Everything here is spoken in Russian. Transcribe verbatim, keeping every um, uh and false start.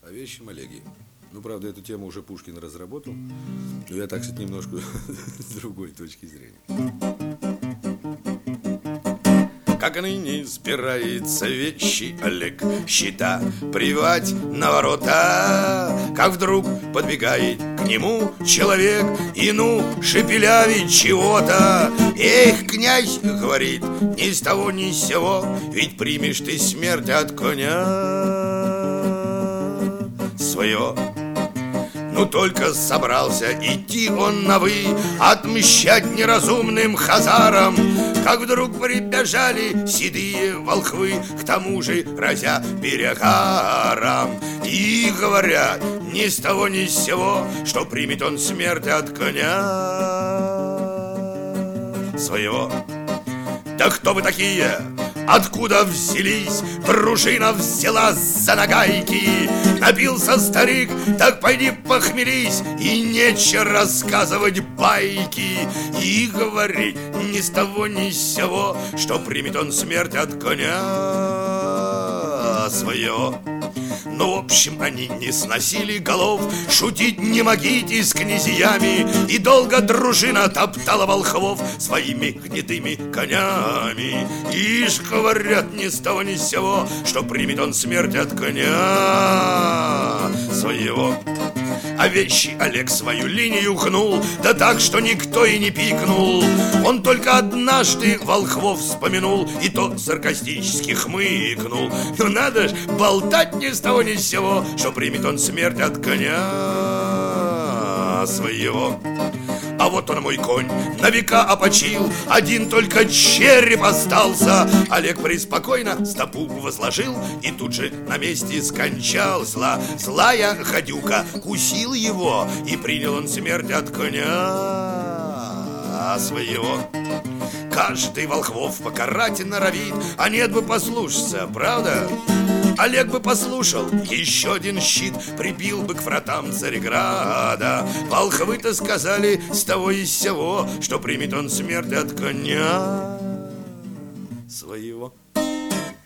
о вещем Олеге. Ну, правда, эту тему уже Пушкин разработал, но я, так сказать, немножко с другой точки зрения. Как ныне сбирается вещи Олег, счета прививать на ворота, как вдруг подбегает к нему человек и ну шепелявит чего-то. Эх, князь, говорит, ни с того ни с сего, ведь примешь ты смерть от коня своего. Ну только собрался идти он на «вы», отмщать неразумным хазарам, как вдруг прибежали седые волхвы, к тому же разя перегаром, и говорят ни с того ни с сего, что примет он смерть от коня своего. Да кто вы такие? Откуда взялись? Дружина взяла за нагайки. Напился старик, так пойди похмелись, и нечего рассказывать байки и говорить ни с того ни с сего, что примет он смерть от коня своего. Ну, в общем, они не сносили голов, шутить не могите с князьями, и долго дружина топтала волхвов своими гнедыми конями. Ишь, говорят, ни с того ни с сего, что примет он смерть от коня своего. А вещи Олег свою линию гнул, да так, что никто и не пикнул. Он только однажды волхвов вспомянул, и тот саркастически хмыкнул. Ну надо ж болтать ни с того ни с сего, что примет он смерть от коня своего. А вот он, мой конь, на века опочил, один только череп остался. Олег преспокойно стопу возложил и тут же на месте скончался. Злая гадюка кусил его, и принял он смерть от коня своего. Каждый волхвов покарать норовит, а нет бы послушаться, правда? Олег бы послушал, еще один щит прибил бы к вратам Цареграда. Волхвы-то сказали с того и с сего, что примет он смерть от коня своего.